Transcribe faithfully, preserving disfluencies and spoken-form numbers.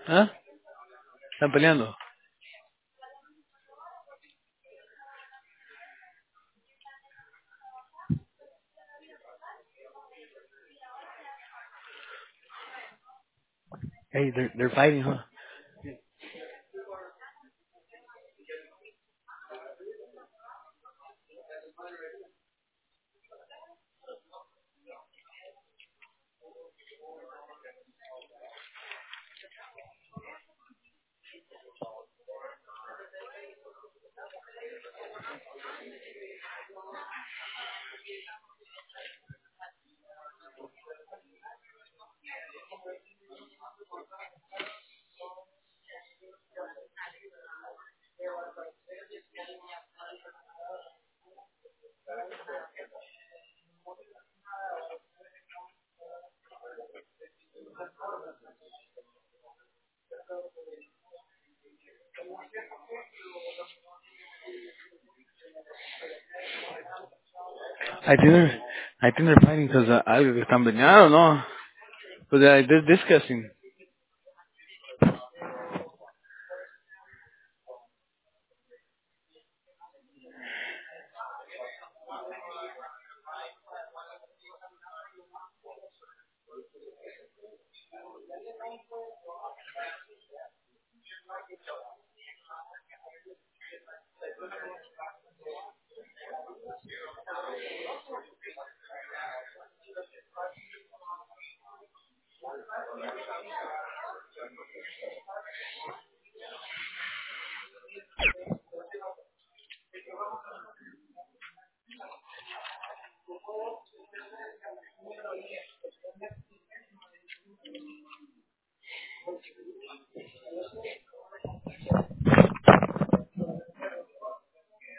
¿Ah? ¿Están peleando? Hey, they're, they're fighting, huh? I think they're, I think they're fighting because uh, algo que están peleando. I don't know. But they're, they're discussing.